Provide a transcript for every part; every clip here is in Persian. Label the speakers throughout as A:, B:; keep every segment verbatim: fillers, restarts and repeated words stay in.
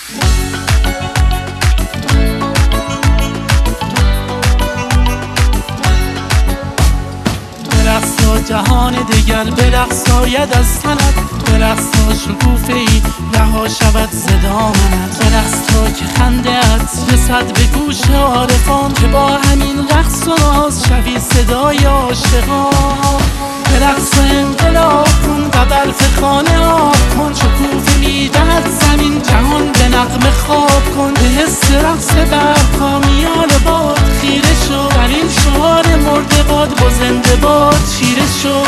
A: برقصا جهان دگر، برقصاید از تنت، برقصا شکوفه ای رها شود صدا منت. برقص تا که خنده ات رسد به گوش عارفان، که با همین رقص و ناز شوی صدای عاشقان. برقص انقلاب کن، قبل خانه آب کن، شکوفه میدهد زمین جهان به نغمه خواب کن. به حس رقص برپا میان باد خیره شو، در این شعار مرده باد با زنده باد چیره شو.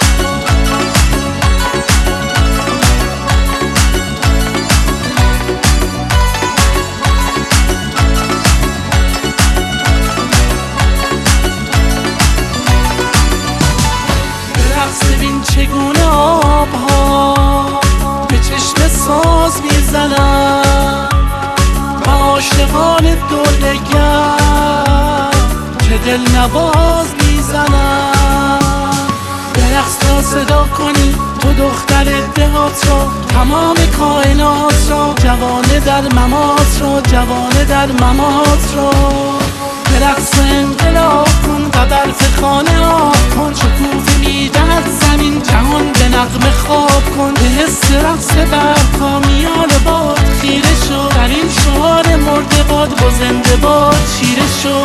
A: ببین چگونه آبها به چشم ساز میزنن، و عاشقان دردگر که دل نواز میزنن. برقص تا صدا کنی تو دختر دهات را، تمام کائنات را، جوانه در ممات را، جوانه در ممات را. برقص انقلاب کن، قبل خانه آب کن، شکوفه میدهد زمین جهان به نغمه خواب کن. به حس رقص برپا میان باد خیره شو، در این شعار مرده باد با زنده باد چیره شو.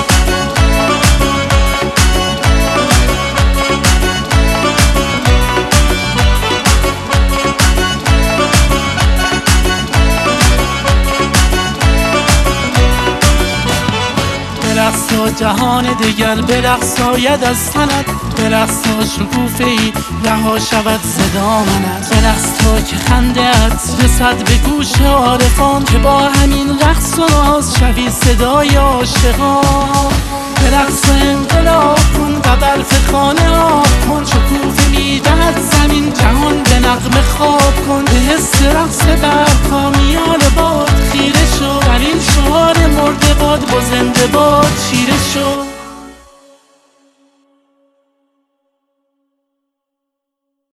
A: برقصا جهان دگر، برقصاید از تنت، برقصا شکوفه ای رها شود صدا منت. برقص تا که خنده ات رسد به گوش عارفان، که با همین رقص و ناز شوی صدای عاشقان. برقص انقلاب کن، قبل خانه آب کن، شکوفه میدهد زمین جهان